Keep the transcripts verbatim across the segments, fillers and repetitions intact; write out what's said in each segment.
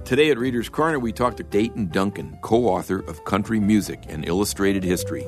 Today at Reader's Corner, we talk to Dayton Duncan, co-author of Country Music and Illustrated History.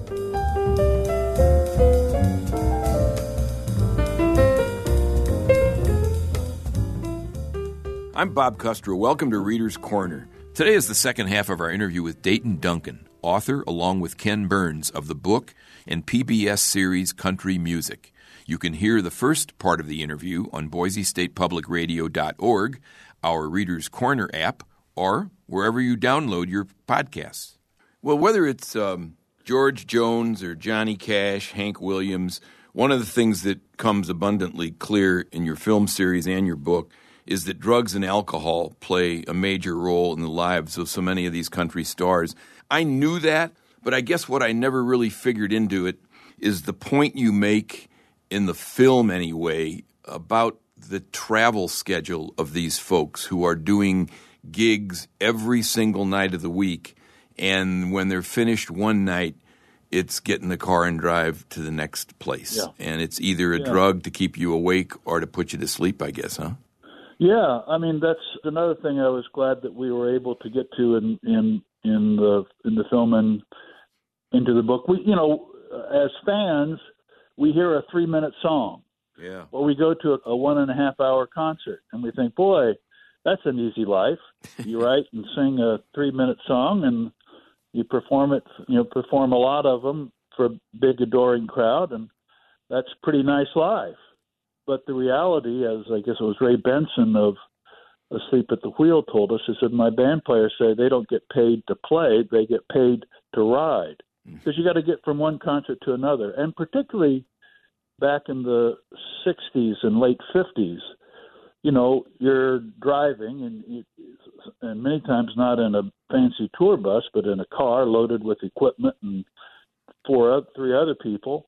I'm Bob Custro. Welcome to Reader's Corner. Today is the second half of our interview with Dayton Duncan, author, along with Ken Burns, of the book and P B S series Country Music. You can hear the first part of the interview on Boise State Public Radio dot org, our Reader's Corner app, or wherever you download your podcasts. Well, whether it's um, George Jones or Johnny Cash, Hank Williams, one of the things that comes abundantly clear in your film series and your book is that drugs and alcohol play a major role in the lives of so many of these country stars. I knew that, but I guess what I never really figured into it is the point you make in the film anyway about the travel schedule of these folks who are doing gigs every single night of the week, and when they're finished one night, it's get in the car and drive to the next place. Yeah. And it's either a yeah. drug to keep you awake or to put you to sleep, I guess, huh? Yeah, I mean, that's another thing I was glad that we were able to get to in in, in the in the film and into the book. We, you know, as fans, we hear a three-minute song. Yeah. Or we go to a, a one-and-a-half-hour concert, and we think, boy, that's an easy life. You write and sing a three-minute song, and you perform it, you know, perform a lot of them for a big, adoring crowd, and that's a pretty nice life. But the reality, as I guess it was Ray Benson of Asleep at the Wheel told us, is that my band players say they don't get paid to play, they get paid to ride. Because you got to get from one concert to another. And particularly back in the sixties and late fifties, you know, you're driving, and, you, and many times not in a fancy tour bus, but in a car loaded with equipment and four, three other people.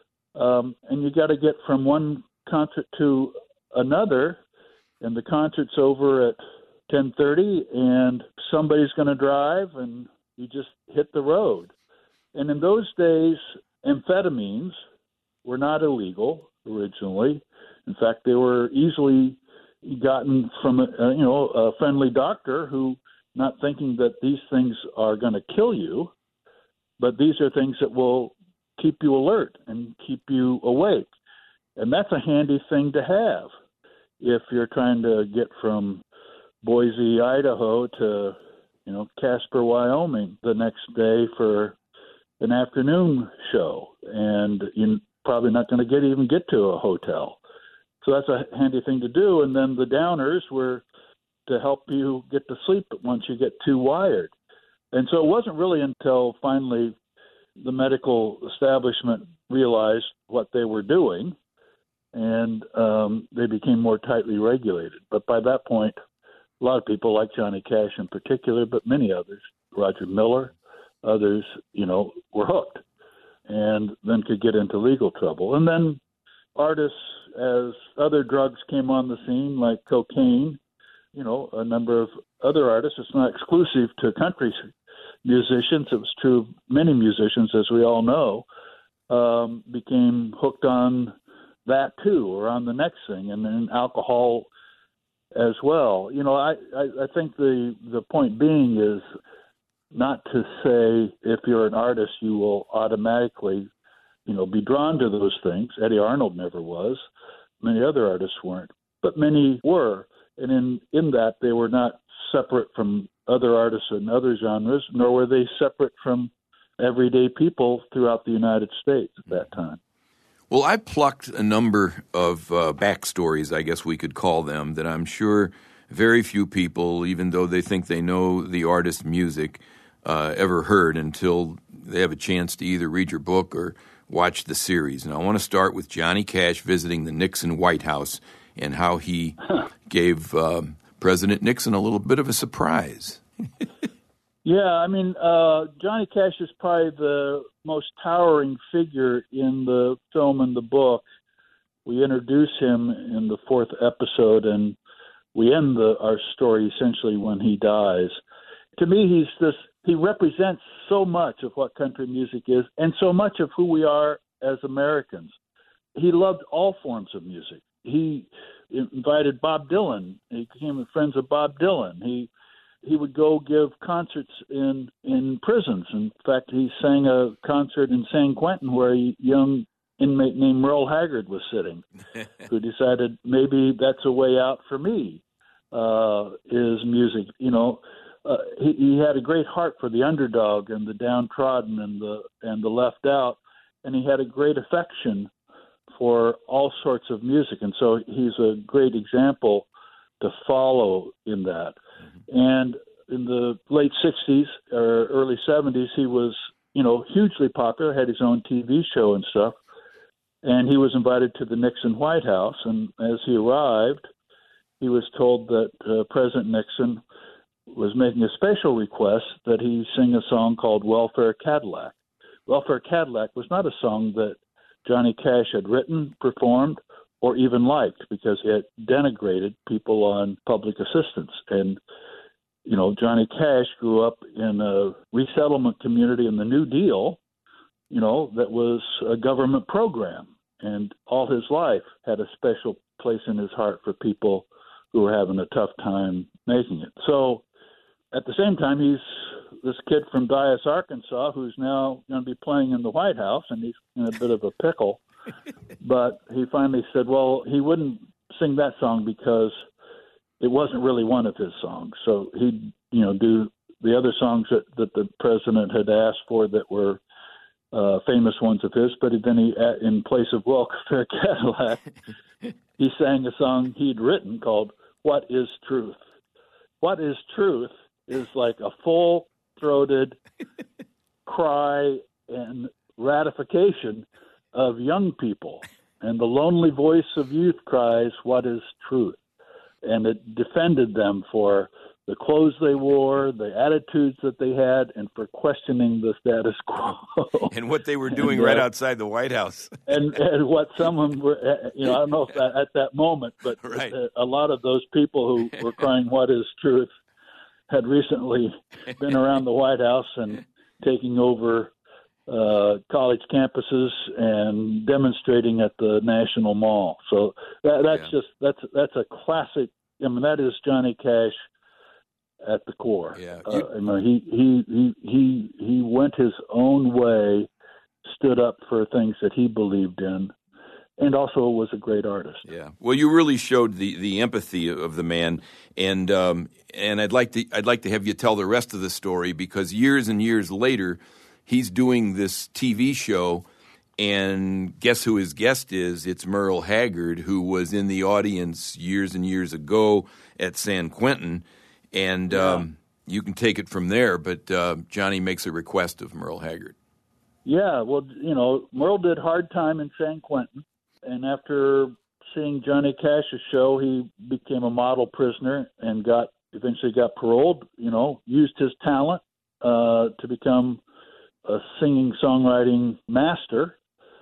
Um, and you got to get from one concert to another, and the concert's over at ten thirty, and somebody's going to drive, and you just hit the road. And in those days, amphetamines were not illegal originally. In fact, they were easily gotten from a, you know a friendly doctor who, not thinking that these things are going to kill you, but these are things that will keep you alert and keep you awake. And that's a handy thing to have if you're trying to get from Boise, Idaho to, you know, Casper, Wyoming the next day for an afternoon show. And you're probably not going to get even get to a hotel. So that's a handy thing to do. And then the downers were to help you get to sleep once you get too wired. And so it wasn't really until finally the medical establishment realized what they were doing, and um, they became more tightly regulated. But by that point, a lot of people, like Johnny Cash in particular, but many others, Roger Miller, others, you know, were hooked and then could get into legal trouble. And then artists, as other drugs came on the scene, like cocaine, you know, a number of other artists, it's not exclusive to country musicians, it was true of many musicians, as we all know, um, became hooked on that too, or on the next thing, and then alcohol as well. You know, I, I, I think the, the point being is not to say if you're an artist, you will automatically, you know, be drawn to those things. Eddie Arnold never was. Many other artists weren't, but many were. And in, in that, they were not separate from other artists in other genres, nor were they separate from everyday people throughout the United States at that time. Well, I plucked a number of uh, backstories, I guess we could call them, that I'm sure very few people, even though they think they know the artist's music, uh, ever heard until they have a chance to either read your book or watch the series. And I want to start with Johnny Cash visiting the Nixon White House and how he gave uh, President Nixon a little bit of a surprise. Yeah, I mean, uh, Johnny Cash is probably the most towering figure in the film and the book. We introduce him in the fourth episode, and we end the, our story essentially when he dies. To me, he's this. He represents so much of what country music is, and so much of who we are as Americans. He loved all forms of music, he invited Bob Dylan. He became friends with Bob Dylan. He he would go give concerts in in prisons. In fact, he sang a concert in San Quentin where a young inmate named Merle Haggard was sitting, who decided maybe that's a way out for me. Uh, is music, you know. Uh, he, he had a great heart for the underdog and the downtrodden and the and the left out, and he had a great affection for all sorts of music, and so he's a great example to follow in that. Mm-hmm. And in the late sixties or early seventies, he was, you know, hugely popular, had his own T V show and stuff, and he was invited to the Nixon White House, and as he arrived, he was told that uh, President Nixon was making a special request that he sing a song called Welfare Cadillac. Welfare Cadillac was not a song that Johnny Cash had written, performed, or even liked, because it denigrated people on public assistance. And, you know, Johnny Cash grew up in a resettlement community in the New Deal, you know, that was a government program. And all his life had a special place in his heart for people who were having a tough time making it. So at the same time, he's this kid from Dyess, Arkansas, who's now going to be playing in the White House, and he's in a bit of a pickle. But he finally said, well, he wouldn't sing that song because it wasn't really one of his songs. So he'd, you know, do the other songs that, that the president had asked for that were uh, famous ones of his. But then he, in place of Welfare Cadillac, he sang a song he'd written called What is Truth? What is Truth is like a full-throated cry and ratification of young people. And the lonely voice of youth cries, what is truth? And it defended them for the clothes they wore, the attitudes that they had, and for questioning the status quo. And what they were doing and, uh, right outside the White House. and, and what some of them were, you know, I don't know if that, at that moment, but right. a lot of those people who were crying, what is truth, had recently been around the White House and taking over uh, college campuses and demonstrating at the National Mall. So that, that's yeah. just that's that's a classic. I mean, that is Johnny Cash at the core. Yeah. Uh, I mean, he he he he he went his own way, stood up for things that he believed in, and also was a great artist. Yeah. Well, you really showed the, the empathy of the man, and um, and I'd like to I'd like to have you tell the rest of the story, because years and years later, he's doing this T V show, and guess who his guest is? It's Merle Haggard, who was in the audience years and years ago at San Quentin, and yeah. um, you can take it from there. But uh, Johnny makes a request of Merle Haggard. Yeah. Well, you know, Merle did Hard Time in San Quentin. And after seeing Johnny Cash's show, he became a model prisoner and got eventually got paroled. You know, used his talent uh, to become a singing songwriting master,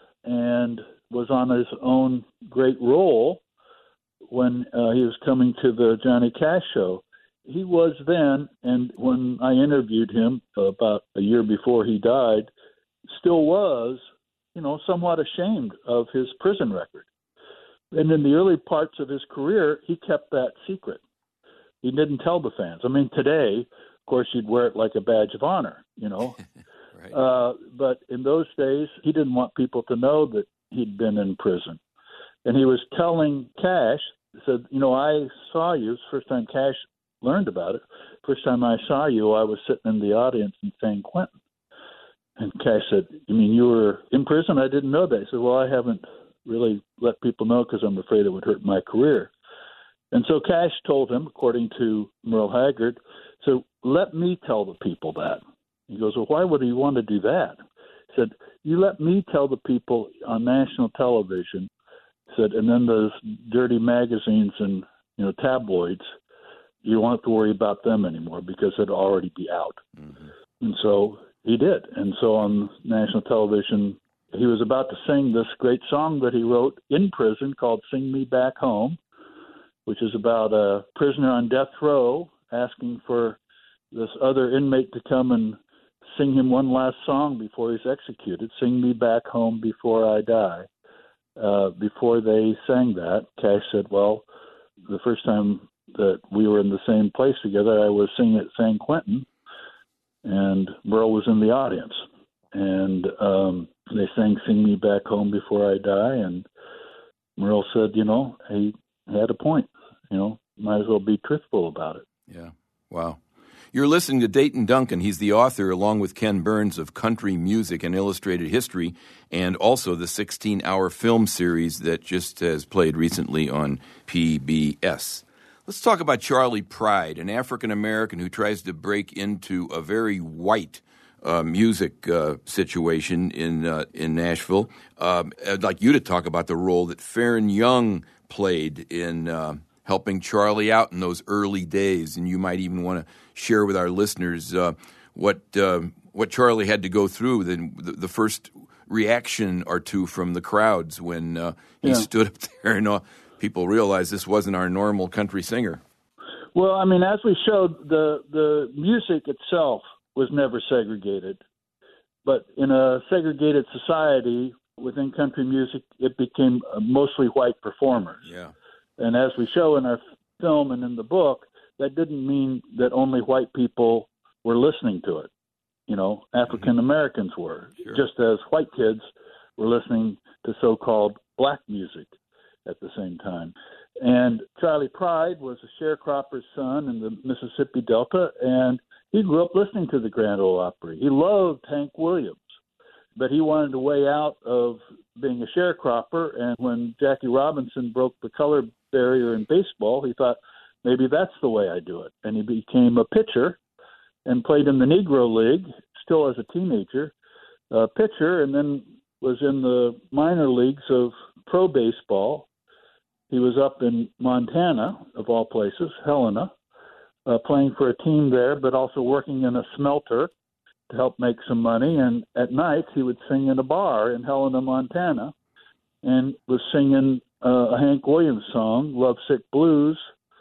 and was on his own great roll when uh, he was coming to the Johnny Cash show. He was then, and when I interviewed him about a year before he died, still was, you know, somewhat ashamed of his prison record. And in the early parts of his career, he kept that secret. He didn't tell the fans. I mean, today, of course, you'd wear it like a badge of honor, you know. right. uh, but in those days, he didn't want people to know that he'd been in prison. And he was telling Cash, he said, you know, I saw you. It's the first time Cash learned about it. First time I saw you, I was sitting in the audience in San Quentin. And Cash said, you mean you were in prison? I didn't know that. He said, well, I haven't really let people know because I'm afraid it would hurt my career. And so Cash told him, according to Merle Haggard, so let me tell the people that. He goes, well, why would he want to do that? He said, you let me tell the people on national television, he said, and then those dirty magazines and, you know, tabloids, you don't have to worry about them anymore because it'll already be out. Mm-hmm. And so he did. And so on national television, he was about to sing this great song that he wrote in prison called Sing Me Back Home, which is about a prisoner on death row asking for this other inmate to come and sing him one last song before he's executed, Sing Me Back Home Before I Die. uh, before they sang that, Cash said, well, the first time that we were in the same place together, I was singing at San Quentin, and Merle was in the audience. And um, they sang Sing Me Back Home Before I Die, and Merle said, you know, he had a point. You know, might as well be truthful about it. Yeah. Wow. You're listening to Dayton Duncan. He's the author, along with Ken Burns, of Country Music and Illustrated History, and also the sixteen-hour film series that just has played recently on P B S. Let's talk about Charley Pride, an African-American who tries to break into a very white uh, music uh, situation in uh, in Nashville. Um, I'd like you to talk about the role that Faron Young played in uh, helping Charley out in those early days, and you might even want to share with our listeners uh, what uh, what Charley had to go through, the, the first reaction or two from the crowds when uh, he yeah. stood up there and uh, people realized this wasn't our normal country singer. Well, I mean, as we showed, the the music itself was never segregated. But in a segregated society within country music, it became mostly white performers. Yeah. And as we show in our film and in the book, that didn't mean that only white people were listening to it. You know, African Americans were, Sure. just as white kids were listening to so-called black music at the same time. And Charley Pride was a sharecropper's son in the Mississippi Delta, and he grew up listening to the Grand Ole Opry. He loved Hank Williams, but he wanted a way out of being a sharecropper. And when Jackie Robinson broke the color barrier in baseball, he thought, maybe that's the way I do it. And he became a pitcher and played in the Negro League, still as a teenager, uh, pitcher, and then was in the minor leagues of pro baseball. He was up in Montana, of all places, Helena, uh, playing for a team there, but also working in a smelter to help make some money. And at night, he would sing in a bar in Helena, Montana, and was singing uh, a Hank Williams song, Lovesick Blues,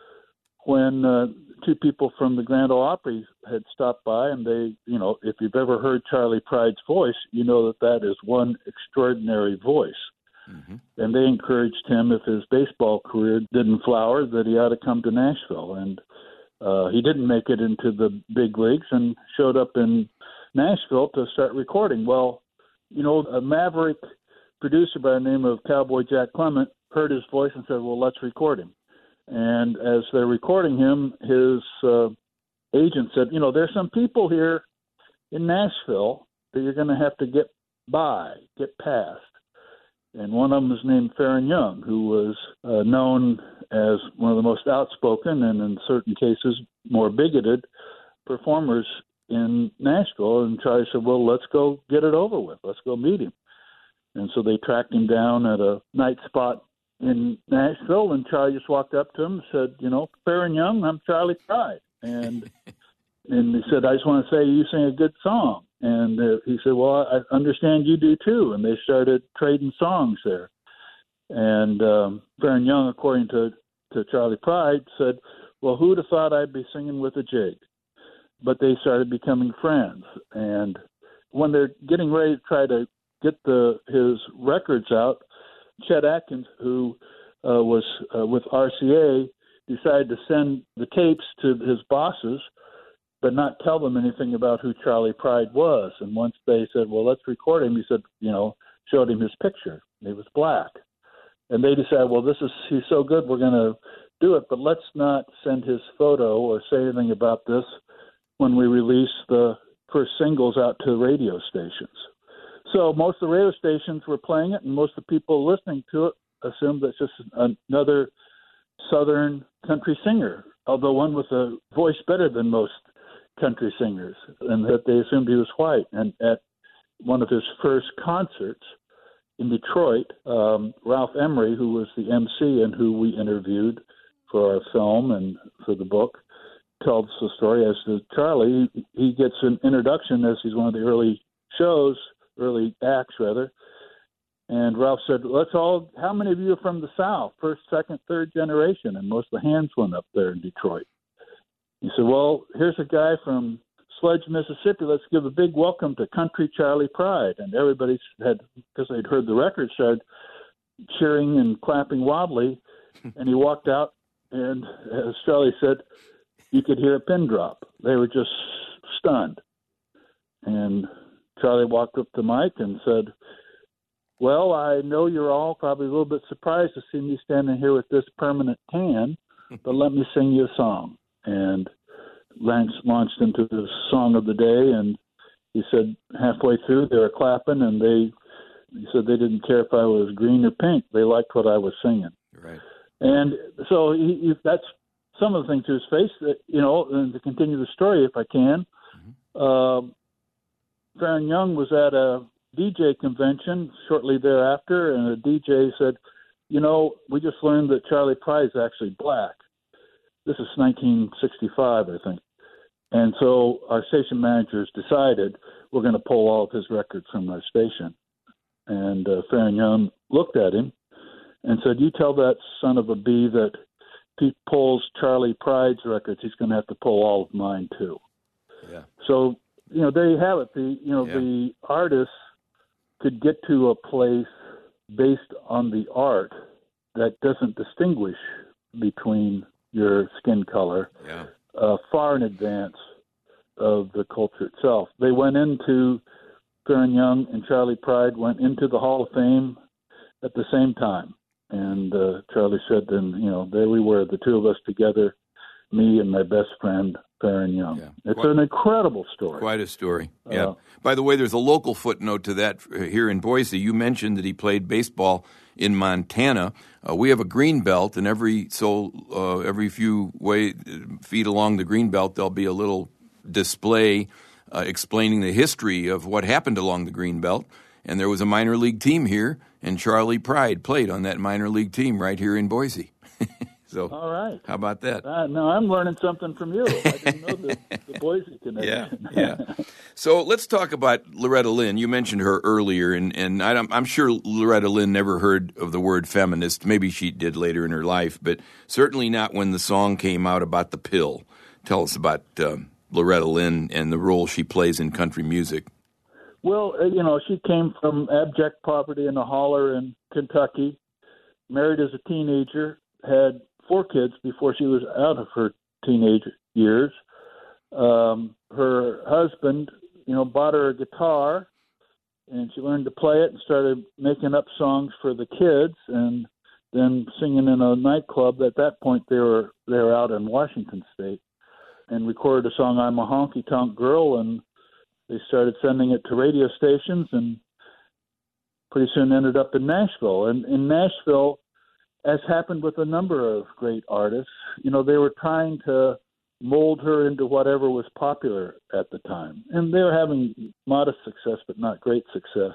when uh, two people from the Grand Ole Opry had stopped by. And they, you know, if you've ever heard Charley Pride's voice, you know that that is one extraordinary voice. Mm-hmm. And they encouraged him, if his baseball career didn't flower, that he ought to come to Nashville. And uh, he didn't make it into the big leagues and showed up in Nashville to start recording. Well, you know, a maverick producer by the name of Cowboy Jack Clement heard his voice and said, well, let's record him. And as they're recording him, his uh, agent said, you know, there's some people here in Nashville that you're going to have to get by, get past. And one of them is named Faron Young, who was uh, known as one of the most outspoken and, in certain cases, more bigoted performers in Nashville. And Charlie said, well, let's go get it over with. Let's go meet him. And so they tracked him down at a night spot in Nashville, and Charlie just walked up to him and said, you know, Faron Young, I'm Charley Pride. And and he said, I just want to say you sing a good song. And uh, he said, well, I understand you do too. And they started trading songs there. And um, Faron Young, according to, to Charley Pride, said, well, who'd have thought I'd be singing with a jig? But they started becoming friends. And when they're getting ready to try to get the his records out, Chet Atkins, who uh, was uh, with R C A, decided to send the tapes to his bosses, but not tell them anything about who Charley Pride was. And once they said, well, let's record him, he said, you know, showed him his picture. He was black. And they decided, well, this is he's so good, we're going to do it, but let's not send his photo or say anything about this when we release the first singles out to radio stations. So most of the radio stations were playing it, and most of the people listening to it assumed that it's just another Southern country singer, although one with a voice better than most country singers, and that they assumed he was white. And at one of his first concerts in Detroit, um, Ralph Emery, who was the M C and who we interviewed for our film and for the book, tells the story as to Charley. He gets an introduction as he's one of the early shows, early acts rather, and Ralph said, let's all, how many of you are from the South, first, second, third generation? And most of the hands went up there in Detroit. He said, well, here's a guy from Sledge, Mississippi. Let's give a big welcome to Country Charley Pride. And everybody had, because they'd heard the record, said, cheering and clapping wildly, and he walked out, and as Charlie said, you could hear a pin drop. They were just stunned. And Charlie walked up to Mike and said, well, I know you're all probably a little bit surprised to see me standing here with this permanent tan, but let me sing you a song. And Lance launched into the song of the day, and he said halfway through they were clapping, and they he said they didn't care if I was green or pink. They liked what I was singing. Right. And so he, he, that's some of the things to his face. That, you know, and to continue the story, if I can, mm-hmm. uh, Faron Young was at a D J convention shortly thereafter, and a D J said, you know, we just learned that Charlie Pride is actually black. This is nineteen sixty-five, I think. And so our station managers decided we're going to pull all of his records from our station. And uh, Faron Young looked at him and said, you tell that son of a bee that if he pulls Charlie Pride's records, he's going to have to pull all of mine too. Yeah. So, you know, there you have it. The, you know, yeah. the artist could get to a place based on the art that doesn't distinguish between your skin color, yeah. uh, far in advance of the culture itself. They went into, Faron Young and Charlie Pride went into the Hall of Fame at the same time. And uh, Charlie said, then, you know, there we were, the two of us together, me and my best friend, Faron Young. Yeah. It's quite, an incredible story. Quite a story, yeah. Uh, By the way, there's a local footnote to that here in Boise. You mentioned that he played baseball in Montana. Uh, we have a green belt, and every so uh, every few way, feet along the green belt, there'll be a little display uh, explaining the history of what happened along the green belt. And there was a minor league team here, and Charlie Pride played on that minor league team right here in Boise. So, all right. How about that? Uh, no, I'm learning something from you. I didn't know the, the Boise connection. Yeah, yeah. So let's talk about Loretta Lynn. You mentioned her earlier, and, and I I'm sure Loretta Lynn never heard of the word feminist. Maybe she did later in her life, but certainly not when the song came out about the pill. Tell us about um, Loretta Lynn and the role she plays in country music. Well, uh, you know, she came from abject poverty in a holler in Kentucky, married as a teenager, had four kids before she was out of her teenage years. Um, her husband, you know, bought her a guitar, and she learned to play it and started making up songs for the kids, and then singing in a nightclub. At that point, they were they were out in Washington State, and recorded a song, "I'm a Honky Tonk Girl," and they started sending it to radio stations, and pretty soon ended up in Nashville. And in Nashville, as happened with a number of great artists, you know, they were trying to mold her into whatever was popular at the time. And they were having modest success, but not great success.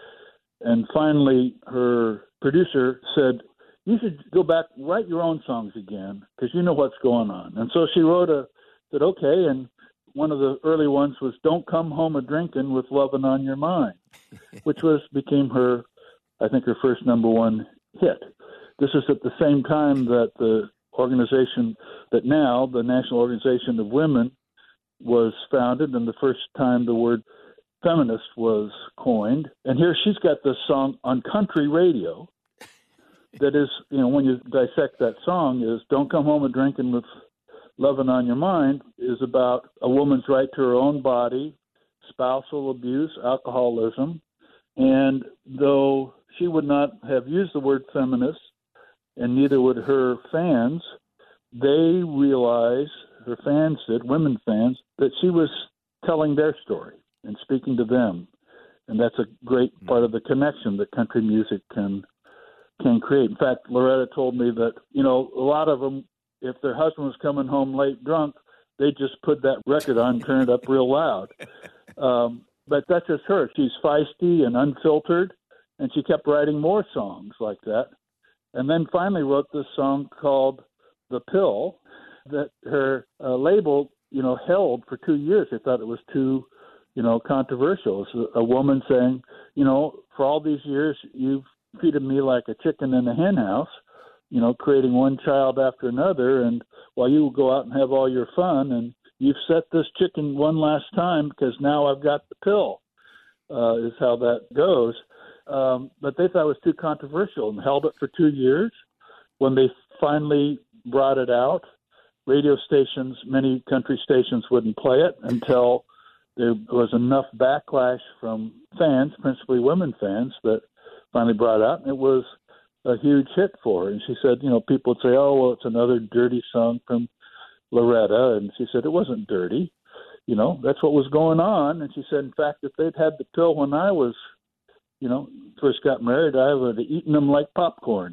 And finally, her producer said, you should go back, write your own songs again, because you know what's going on. And so she wrote a, said, okay, and one of the early ones was Don't Come Home A-Drinkin' with Lovin' on Your Mind, which was became her, I think, her first number one hit. This is at the same time that the organization that now, the National Organization of Women, was founded, and the first time the word feminist was coined. And here she's got this song on country radio that is, you know, when you dissect that song, is Don't Come Home A-Drinkin' with Lovin' on Your Mind, is about a woman's right to her own body, spousal abuse, alcoholism. And though she would not have used the word feminist, and neither would her fans, they realized, her fans did, women fans, that she was telling their story and speaking to them. And that's a great part of the connection that country music can can create. In fact, Loretta told me that, you know, a lot of them, if their husband was coming home late drunk, they just put that record on and turn it up real loud. Um, but that's just her. She's feisty and unfiltered, and she kept writing more songs like that. And then finally wrote this song called The Pill that her uh, label, you know, held for two years. They thought it was too, you know, controversial. It's a, a woman saying, you know, for all these years, you've treated me like a chicken in a hen house, you know, creating one child after another. And while you go out and have all your fun, and you've set this chicken one last time because now I've got the pill, uh, is how that goes. um, but they thought it was too controversial and held it for two years. When they finally brought it out, radio stations, many country stations wouldn't play it until there was enough backlash from fans, principally women fans, that finally brought it out. And it was a huge hit for her. And she said, you know, people would say, oh, well, it's another dirty song from Loretta. And she said, it wasn't dirty. You know, that's what was going on. And she said, in fact, if they'd had the pill when I was, you know, first got married, I would have eaten them like popcorn.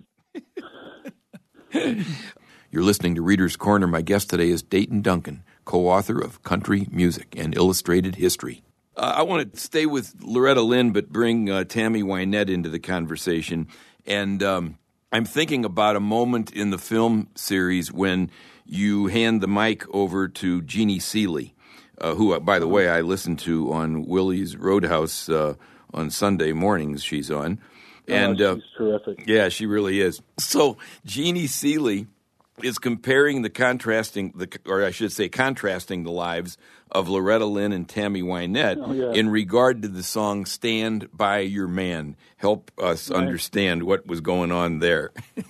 You're listening to Reader's Corner. My guest today is Dayton Duncan, co-author of Country Music and Illustrated History. Uh, I want to stay with Loretta Lynn, but bring uh, Tammy Wynette into the conversation. And um, I'm thinking about a moment in the film series when you hand the mic over to Jeannie Seely, uh, who, by the way, I listen to on Willie's Roadhouse uh, on Sunday mornings. She's on. And oh, she's uh, terrific. Yeah, she really is. So Jeannie Seely is comparing the contrasting, the, or I should say contrasting the lives of Loretta Lynn and Tammy Wynette oh, yeah. in regard to the song Stand By Your Man. Help us right. understand what was going on there.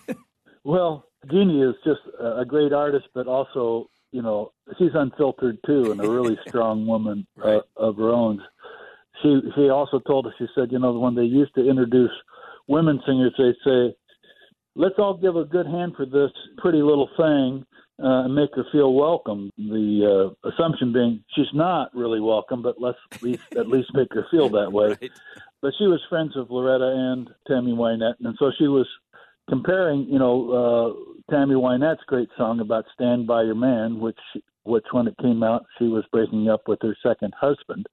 Well, Jeannie is just a great artist, but also, you know, she's unfiltered too and a really strong woman right. uh, of her own. She, she also told us, she said, you know, when they used to introduce women singers, they'd say, let's all give a good hand for this pretty little thing uh, and make her feel welcome. The uh, assumption being she's not really welcome, but let's at least, at least make her feel that way. Right. But she was friends of Loretta and Tammy Wynette, and so she was comparing, you know, uh, Tammy Wynette's great song about Stand By Your Man, which, which when it came out, she was breaking up with her second husband,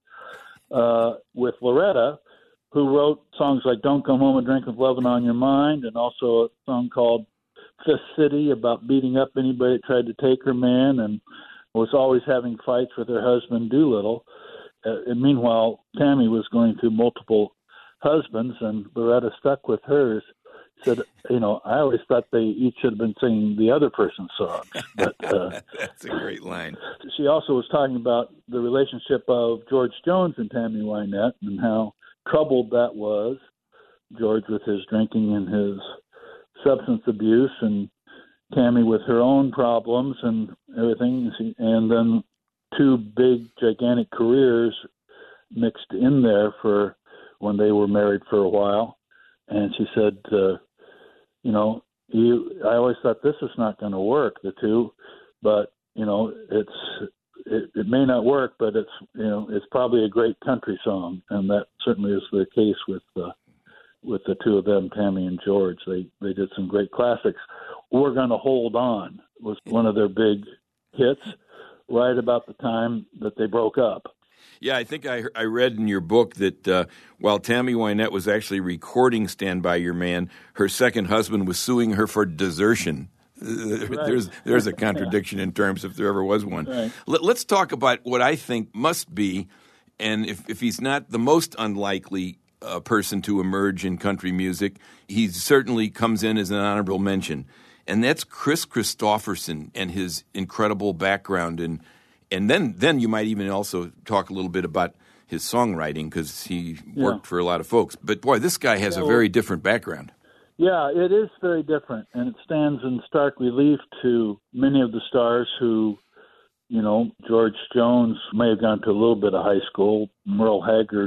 uh, with Loretta, who wrote songs like Don't Come Home and Drink with Lovin' on Your Mind, and also a song called Fifth City about beating up anybody that tried to take her man, and was always having fights with her husband Doolittle. Uh, and meanwhile, Tammy was going through multiple husbands, and Loretta stuck with hers. Said, you know, I always thought they each should have been singing the other person's songs. But uh, that's a great line. She also was talking about the relationship of George Jones and Tammy Wynette and how troubled that was, George with his drinking and his substance abuse, and Tammy with her own problems and everything, and then two big, gigantic careers mixed in there for when they were married for a while. And she said, uh, you know, you, I always thought this is not going to work, the two, but, you know, it's It, it may not work, but it's you know it's probably a great country song, and that certainly is the case with uh, with the two of them, Tammy and George. They they did some great classics. We're Gonna Hold On was one of their big hits, right about the time that they broke up. Yeah, I think I I read in your book that uh, while Tammy Wynette was actually recording Stand By Your Man, her second husband was suing her for desertion. Right. There's there's a contradiction in terms if there ever was one. Right. Let, let's talk about what I think must be, and if, if he's not the most unlikely uh, person to emerge in country music, he certainly comes in as an honorable mention, and that's Kris Kristofferson and his incredible background. And and then, then you might even also talk a little bit about his songwriting because he yeah. worked for a lot of folks. But, boy, this guy has yeah, a well, very different background. Yeah, it is very different, and it stands in stark relief to many of the stars who, you know, George Jones may have gone to a little bit of high school. Merle Haggard,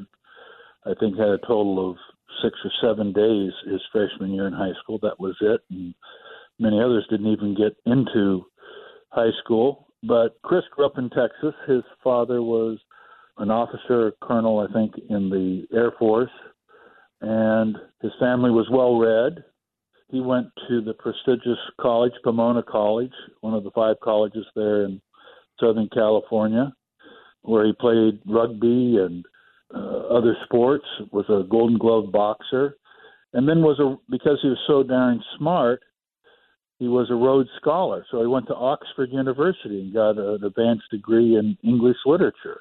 I think, had a total of six or seven days his freshman year in high school. That was it, and many others didn't even get into high school. But Kris grew up in Texas. His father was an officer, a colonel, I think, in the Air Force, and his family was well-read. He went to the prestigious college, Pomona College, one of the five colleges there in Southern California, where he played rugby and uh, other sports, was a Golden Glove boxer, and then was a because he was so darn smart, he was a Rhodes Scholar. So he went to Oxford University and got an advanced degree in English literature.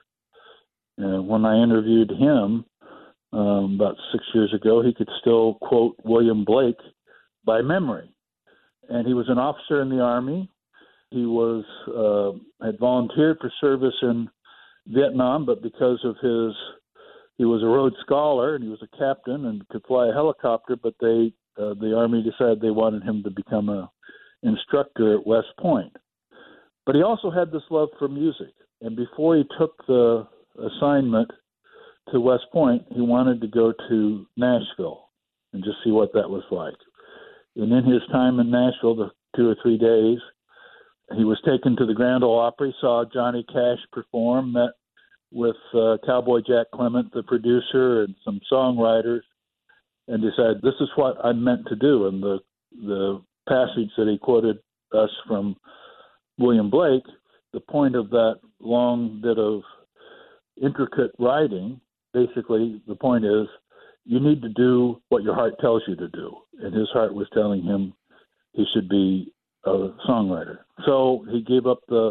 And when I interviewed him um, about six years ago, he could still quote William Blake by memory. And he was an officer in the Army. He was uh, had volunteered for service in Vietnam, but because of his he was a Rhodes Scholar and he was a captain and could fly a helicopter, but they uh, the Army decided they wanted him to become a instructor at West Point. But he also had this love for music, and before he took the assignment to West Point, he wanted to go to Nashville and just see what that was like. And in his time in Nashville, the two or three days, he was taken to the Grand Ole Opry, saw Johnny Cash perform, met with uh, Cowboy Jack Clement, the producer, and some songwriters, and decided this is what I'm meant to do. And the the passage that he quoted us from William Blake, the point of that long bit of intricate writing, basically the point is you need to do what your heart tells you to do. And his heart was telling him he should be a songwriter. So he gave up the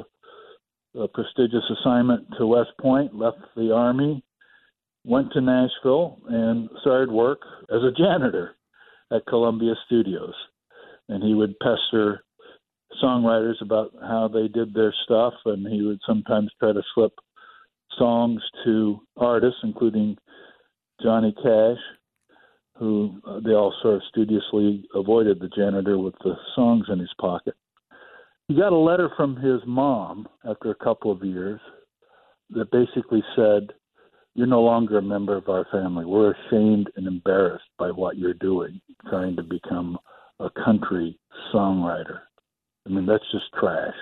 a prestigious assignment to West Point, left the Army, went to Nashville, and started work as a janitor at Columbia Studios. And he would pester songwriters about how they did their stuff, and he would sometimes try to slip songs to artists, including Johnny Cash, who uh, they all sort of studiously avoided the janitor with the songs in his pocket. He got a letter from his mom after a couple of years that basically said, you're no longer a member of our family. We're ashamed and embarrassed by what you're doing, trying to become a country songwriter. I mean, that's just trash.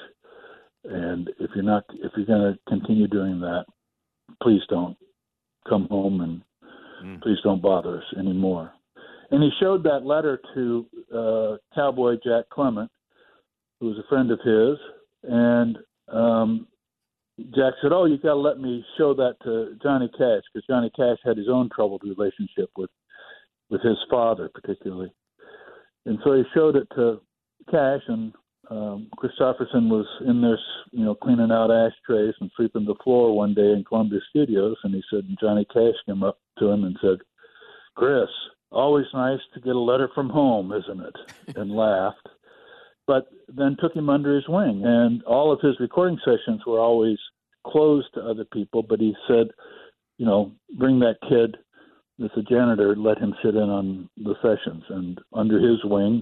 And if you're not, if you're going to continue doing that, please don't come home and mm. please don't bother us anymore. And he showed that letter to uh, Cowboy Jack Clement, who was a friend of his, and um, Jack said, oh, you got to let me show that to Johnny Cash, because Johnny Cash had his own troubled relationship with, with his father, particularly. And so he showed it to Cash, and um, Kristofferson was in there, you know, cleaning out ashtrays and sweeping the floor one day in Columbia Studios, and he said, and Johnny Cash came up to him and said, Chris, always nice to get a letter from home, isn't it? And laughed. But then took him under his wing. And all of his recording sessions were always closed to other people, but he said, you know, bring that kid that's a janitor, let him sit in on the sessions. And under his wing,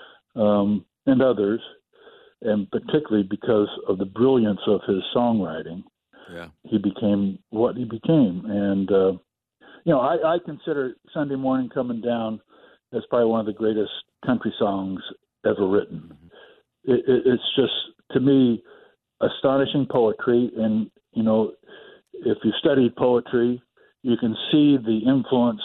um, and others, and particularly because of the brilliance of his songwriting, yeah. he became what he became. And, uh, you know, I, I consider Sunday Morning Coming Down as probably one of the greatest country songs ever written. Mm-hmm. It, it, it's just, to me, astonishing poetry. And, you know, if you studied poetry, you can see the influence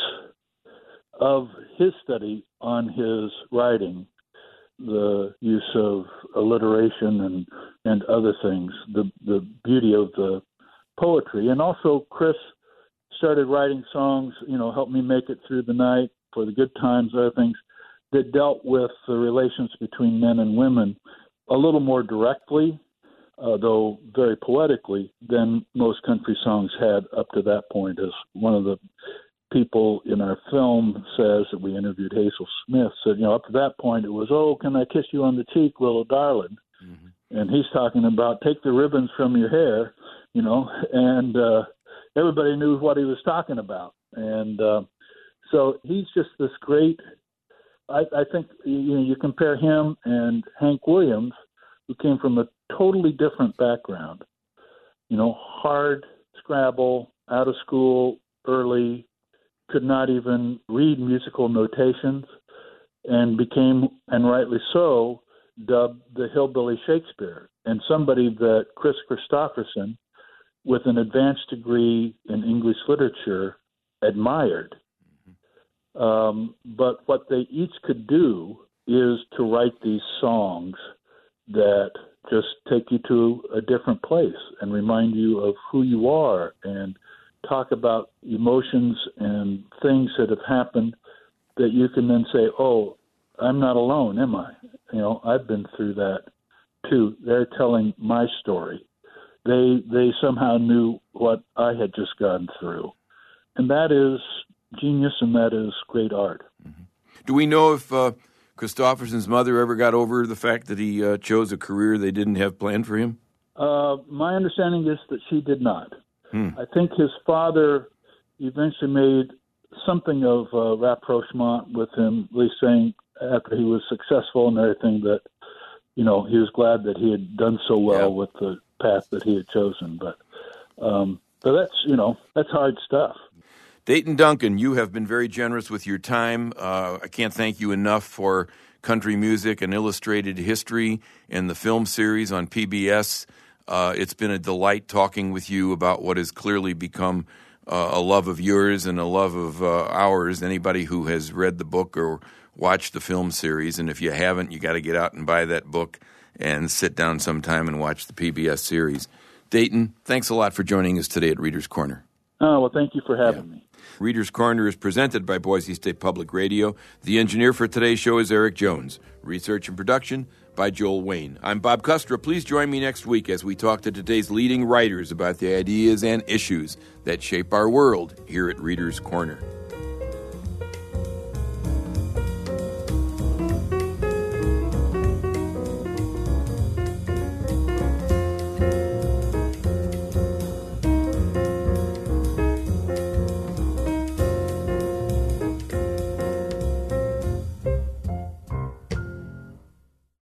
of his study on his writing, the use of alliteration and, and other things, the, the beauty of the poetry. And also Chris started writing songs, you know, Help Me Make It Through the Night, For the Good Times, other things, that dealt with the relations between men and women a little more directly, uh, though very poetically, than most country songs had up to that point. As one of the people in our film says, that we interviewed, Hazel Smith, said, you know, up to that point it was, oh, can I kiss you on the cheek, little darling? Mm-hmm. And he's talking about take the ribbons from your hair, you know, and uh, everybody knew what he was talking about. And uh, so he's just this great, I, I think, you know, you compare him and Hank Williams, who came from a totally different background, you know, hard Scrabble, out of school early, could not even read musical notations, and became, and rightly so, dubbed the Hillbilly Shakespeare, and somebody that Chris Kristofferson, with an advanced degree in English literature, admired. Um, but what they each could do is to write these songs that just take you to a different place and remind you of who you are and talk about emotions and things that have happened that you can then say, oh, I'm not alone, am I? You know, I've been through that too. They're telling my story. They they somehow knew what I had just gone through. And that is genius, and that is great art. Mm-hmm. Do we know if uh, Kristofferson's mother ever got over the fact that he uh, chose a career they didn't have planned for him? Uh, my understanding is that she did not. Hmm. I think his father eventually made something of uh, rapprochement with him, at least saying after he was successful and everything that, you know, he was glad that he had done so well yeah. with the path that he had chosen. But, um, but that's, you know, that's hard stuff. Dayton Duncan, you have been very generous with your time. Uh, I can't thank you enough for country music and illustrated history and the film series on P B S. Uh, it's been a delight talking with you about what has clearly become uh, a love of yours and a love of uh, ours. Anybody who has read the book or watched the film series, and if you haven't, you got to get out and buy that book and sit down sometime and watch the P B S series. Dayton, thanks a lot for joining us today at Reader's Corner. Oh, well, thank you for having Yeah. me. Reader's Corner is presented by Boise State Public Radio. The engineer for today's show is Eric Jones. Research and production by Joel Wayne. I'm Bob Custra. Please join me next week as we talk to today's leading writers about the ideas and issues that shape our world here at Reader's Corner.